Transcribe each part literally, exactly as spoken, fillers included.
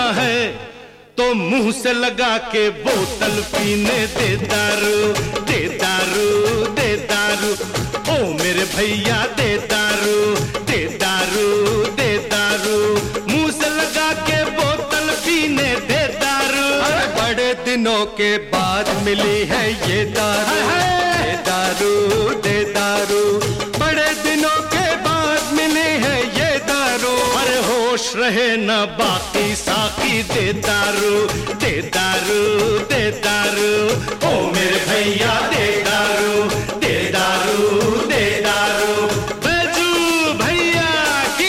है तो मुंह से लगा के बोतल पीने दे दारू, दे दारू, दे दारू, ओ मेरे भैया दे दारू, दे दारू, दे दारू, मुंह से लगा के बोतल पीने दे दारू। अरे बड़े दिनों के बाद मिली है ये दारू, दे दारू, दे दारू, बड़े दिनों के बाद मिली है ये दारू। अरे होश रहे ना बाकी साकी दे दारू, दे दारू, दे दारू, ओ मेरे भैया दे दारू, दे दारू, दे दारू, बैजू भैया की।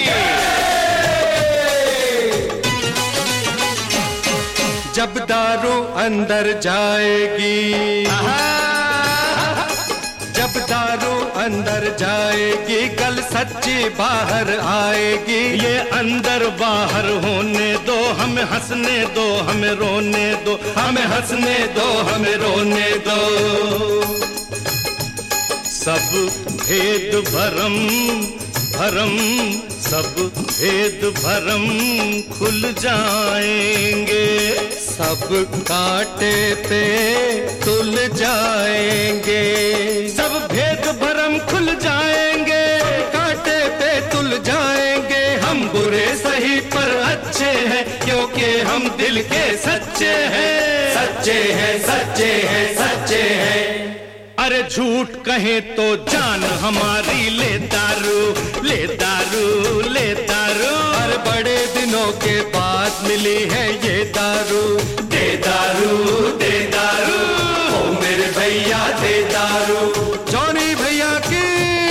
जब दारू अंदर जाएगी, जब दारू अंदर जाएगी, कल सच्ची बाहर आएगी। ये अंदर बाहर होने दो, हमें हंसने दो, हमें रोने दो, हमें हंसने दो, हमें रोने दो। सब भेद भरम भरम, सब भेद भरम खुल जाएंगे, सब कांटे पे तुल जाएंगे, सब भेद भरम खुल जाएंगे, कांटे पे तुल जाएंगे। हम बुरे सही पर अच्छे हैं, क्योंकि हम दिल के सच्चे हैं, सच्चे हैं, सच्चे हैं, सच्चे हैं। अरे झूठ कहे तो जान हमारी ले दारू, ले दारू, ले दारू। हर बड़े दिनों के बाद मिली है ये दारू, दे दारू, दे दारू, ओ मेरे भैया दे दारू। जॉनी भैया की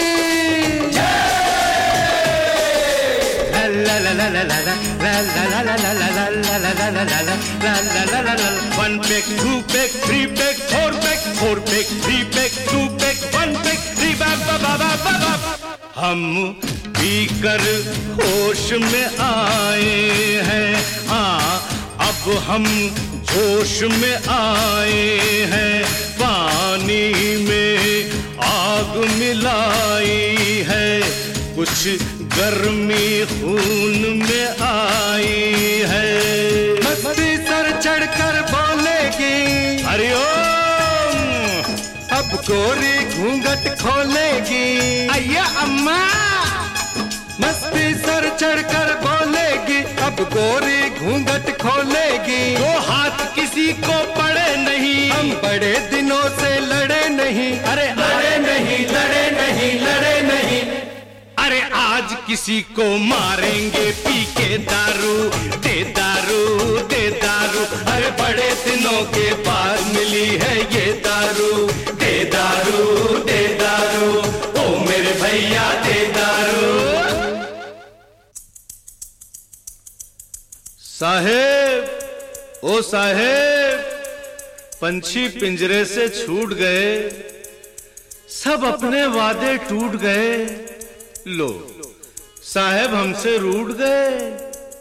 one pack, two pack, three pack, four pack, four pack, three pack, two pack, one pack, three pack, बाबा बाबा बाबा। हम पीकर होश में आए हैं, हाँ अब हम जोश में आए हैं। पानी में आग मिलाई है, कुछ गर्मी खून में आई है। मस्ती सर चढ़कर बोलेगी, हरिओम, अब गोरी घूंघट खोलेगी। अय्या अम्मा, मस्ती सर चढ़कर बोलेगी, अब गोरी घूंघट खोलेगी। दो हाथ किसी को पड़े नहीं, हम बड़े दिनों से लड़े नहीं, अरे लड़े नहीं, लड़े नहीं, लड़े नहीं। अरे आज किसी को मारेंगे पी के दारू, दे दारू, दे दारू। अरे बड़े दिनों के बाद मिली है ये दारू, दे दारू, दे दारू, ओ मेरे भैया दे दारू। साहेब, ओ साहेब, पंछी पिंजरे से छूट गए, सब अपने वादे टूट गए। लो साहेब हमसे रूठ गए।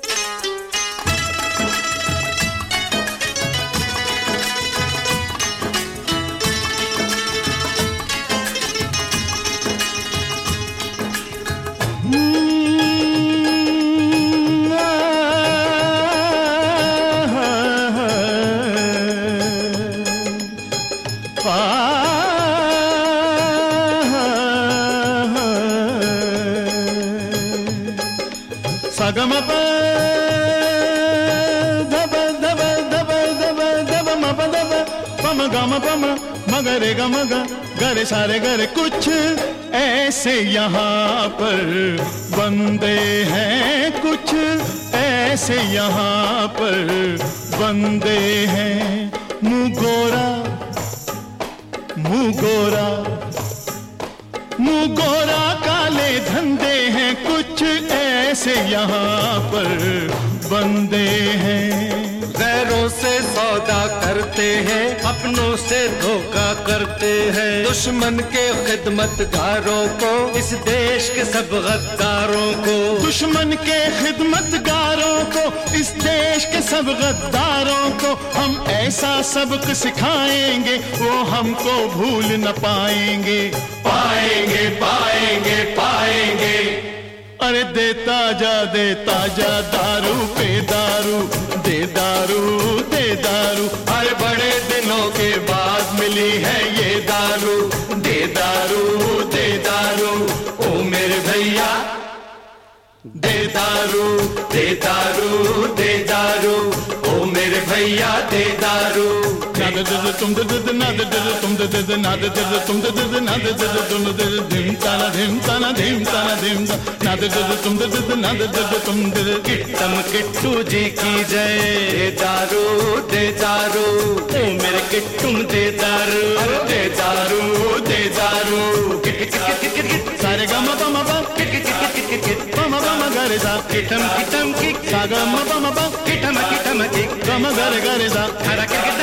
सगम प धब धब धब धब धब म प धब पम गम पम मगरे गम ग गरे सारे गरे। कुछ ऐसे यहाँ पर बंदे हैं, कुछ ऐसे यहाँ पर बंदे हैं। मुँह गोरा, मुँह गोरा, मुँह गोरा काले धंधे हैं, कुछ ऐसे यहाँ पर बंदे हैं। गैरों से सौदा करते हैं, अपनों से धोखा करते हैं। दुश्मन के खिदमतगारों को, इस देश के सब गद्दारों को, दुश्मन के खिदमतगारों को, इस देश के सब गद्दारों को हम ऐसा सबक सिखाएंगे, वो हमको भूल न पाएंगे। पाएंगे पाएंगे पाएंगे। अरे देता जा देता जा दारू पे दारू, दे दारू दे दारू। अरे बड़े दिनों के बाद मिली है ये दारू, दे दारू दे दारू। ओ मेरे भैया दे दारू दे दारू दे दारू। ओ मेरे भैया दे दारू। नाद दे तुम दे दे नाद दे तुम दे दे नाद दे तुम दे दे नाद दे तुम दे धिम ताना धिम ताना धिम ताना धिम नाद दे तुम दे दे नाद दे तुम दे। किट्टम किट्टू जी की जय। दे दारू दे दारू। ओ मेरे किट्टुम दे दारू, दे दारू दे दारू। किट किट किट किट किट सारे गम पम पम किट किट किट किट किट किट पम पम गरे सा, किटम किटम किक, सा गम पम पम किटम किटम किक, गम गरे गरे सा। खरा किट